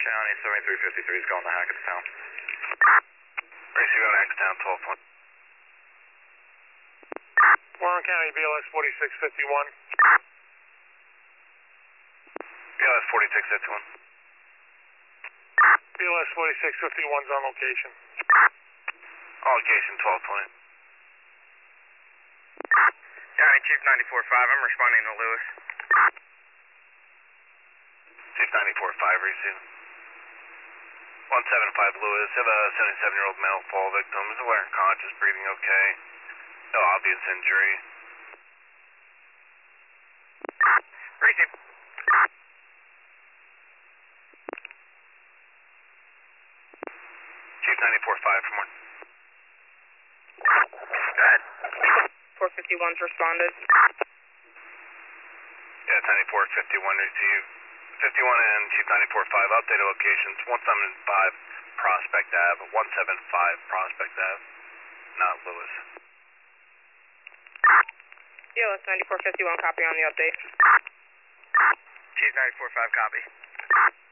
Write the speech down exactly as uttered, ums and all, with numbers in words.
County, seventy-three fifty-three is going to Hackettstown. Racer going to Hackettstown, twelve point. Warren County, B L S forty-six fifty-one. B L S forty-six fifty-one. B L S forty-six fifty-one's on location. On location, twelve twenty. County Chief ninety-four five, I'm responding to Lewis. Chief ninety-four five, receiving. one seven five Lewis, have a seventy-seven-year-old male fall victim, is aware and conscious, breathing okay. No obvious injury. Receive. Chief ninety-four five from one. Go ahead. four fifty-one's responded. Yeah, ninety-four fifty-one received. fifty-one and Chief ninety-four five, updated locations, one seven five Prospect Ave, one seven five Prospect Ave, not Lewis. B L S ninety-four fifty-one, copy on the update. Chief ninety-four five, copy.